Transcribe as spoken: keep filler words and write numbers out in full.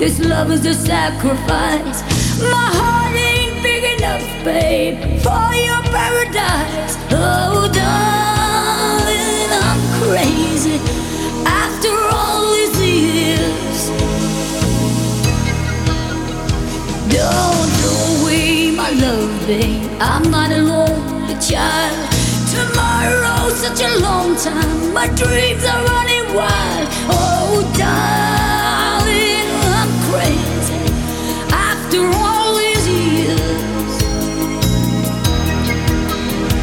This love is a sacrifice. My heart ain't big enough, babe, for your paradise. Oh, darling, I'm crazy after all these years. Don't throw away my love, babe. I'm not a lonely child. Tomorrow's such a long time. My dreams are